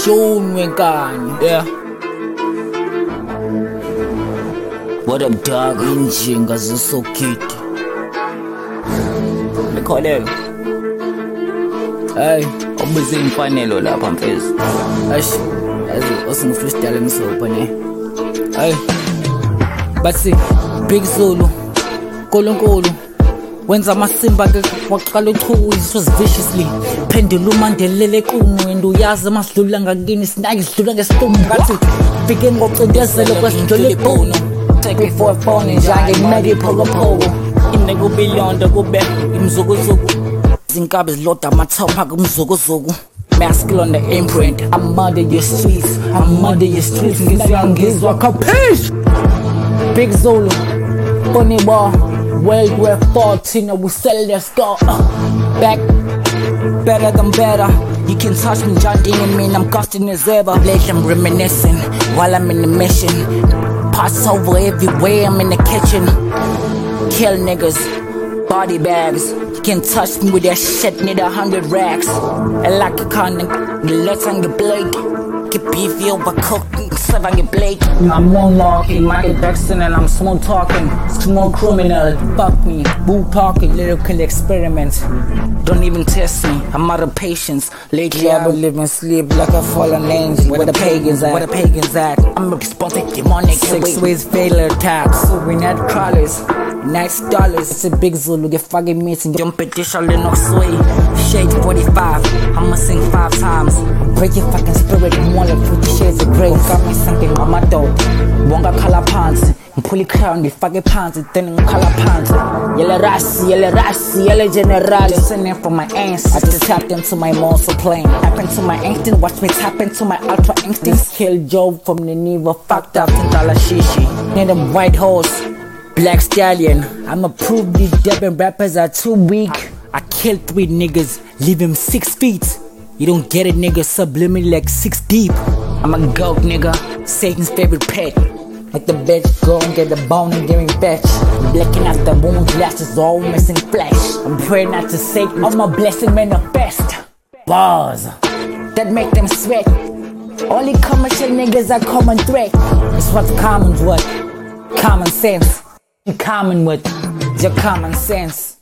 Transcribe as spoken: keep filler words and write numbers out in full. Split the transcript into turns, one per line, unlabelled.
Sean Wenkani. Yeah. What up, dog? Injinga zisokiti. Mikholelo. Hey, obuze imfanelo lapha mfezi. Eish, yazi osingufreestyle ngisopa ne. Hey. Bathi Big Zulu. Nkulunkulu. Wenza amasimba ke waqala uchuku was viciously. Pendula umandelele qunu and uyazi masidlula ngakini sinake sidlula ngestumbu ngathi fike ngoqindezelo kwesidlula ibhono. Take it for a phone and jange medi polo polo. Innego beyond kube imzukuzuku. Zinkabe ziloda amathopha kumzukuzuku. Masculine on the imprint. I'm under your streets. I'm under your streets. Ngizwa capiche. Big Zulu. Funny boy. World War fourteen, we sell their skull. Uh, back, better than better. You can touch me, John Dean, and me, I'm costing as ever. Late, I'm reminiscing while I'm in the mission. Pass over everywhere, I'm in the kitchen. Kill niggas, body bags. You can touch me with that shit, need a hundred racks. I like a con, the let's on the blade. Get beefy overcooked, serve on your blade. I'm moonwalking, Michael Jackson, and I'm smooth talking. Small criminal, fuck me, boo talking, lyrical experiments. Don't even test me, I'm out of patience. Lately I've been living sleep like a fallen angel. Where the pagans at? Where the pagans at? I'm a responsive demonic. Six ways failure attacks. So we need crawlers. Nice dollars, it's a Big Zulu, get fucking meeting. Jump at this, I'll no sway. Shade forty-five, I'ma sing five times. Break your fucking spirit, more than fifty shades of grey. Got me something on my dough. Wonga color pants, pull it crown, the fucking pants, then color pants. Yellow rasi, yellow rasi, yellow general. Just sending from my ants. I just tapped into my muscle plane. Tap into my instinct, watch me tap into my ultra instincts. Kill Joe from the Neva, fucked up ten dollar shishi. Near them white horse. Black Stallion, I'ma prove these Devin rappers are too weak. I killed three niggas, leave him six feet. You don't get it, nigga, subliminal like six deep. I'm a goat, nigga, Satan's favorite pet. Like the bitch, go and get the bone and give me fetch. Blicking at the moon, glasses all missing flesh. I'm praying not to Satan, all my blessing manifest. Bars, that make them sweat. Only commercial niggas are common threat. It's what's common, what? Common sense. You common with your common sense.